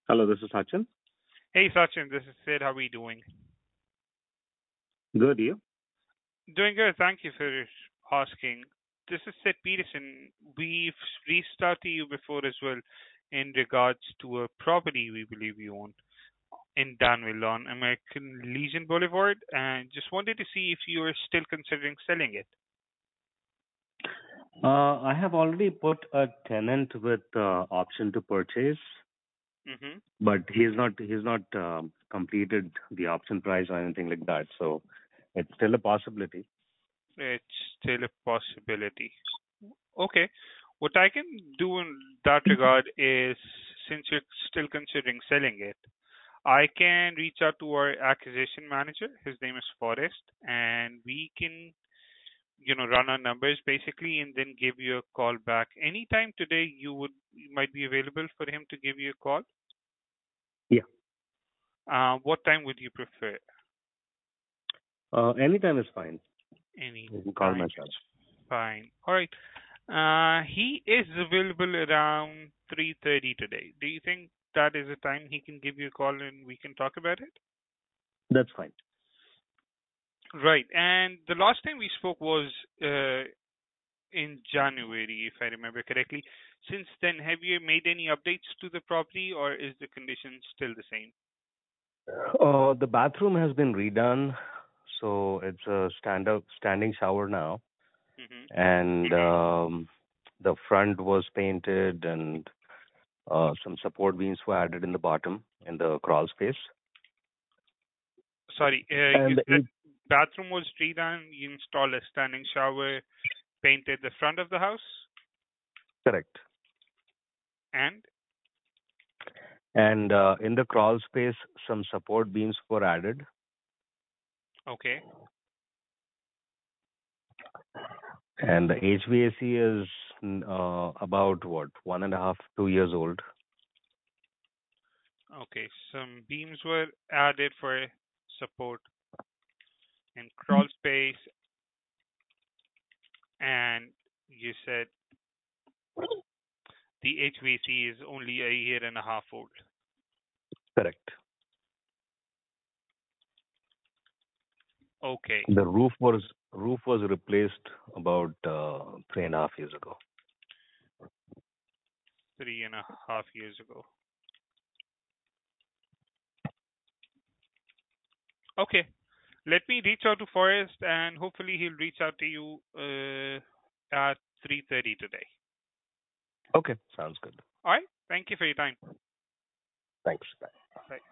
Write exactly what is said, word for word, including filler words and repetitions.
Hello, this is Sachin. Hey Sachin, this is Sid. How are we doing? Good, you? Doing good. Thank you for asking. This is Sid Peterson. We've reached out to you before as well in regards to a property we believe you own in Danville on American Legion Boulevard, and just wanted to see if you are still considering selling it. Uh, I have already put a tenant with uh, option to purchase, Mm-hmm. but he's not he's not um, completed the option price or anything like that. So it's still a possibility. It's still a possibility. Okay. What I can do in that regard is, since you're still considering selling it, I can reach out to our acquisition manager. His name is Forrest, and we can, you know, run our numbers basically, and then give you a call back anytime today. You would you might be available for him to give you a call. Yeah. Uh, what time would you prefer? Uh, anytime is fine. Any You can call time myself. is fine. All right. Uh, he is available around three thirty today. Do you think that is a time he can give you a call and we can talk about it? That's fine. Right. And the last time we spoke was uh, in January, if I remember correctly. Since then, have you made any updates to the property, or is the condition still the same? Uh, the bathroom has been redone, so it's a stand up standing shower now, Hmm. and um, the front was painted, and uh, some support beams were added in the bottom in the crawl space. Sorry, uh, you And said it, bathroom was redone, you installed a standing shower, painted the front of the house, correct. and And uh, in the crawl space, some support beams were added. okay, And the H V A C is mm, uh, about what, one and a half, two years old. okay. Some beams were added for support in crawl space, and you said the H V A C is only a year and a half old. Correct. Okay, The roof was roof was replaced about uh, three and a half years ago. three and a half years ago. Okay, let me reach out to Forrest, and hopefully he'll reach out to you uh, at three thirty today. Okay, sounds good. All right. Thank you for your time. Thanks. Bye. Bye.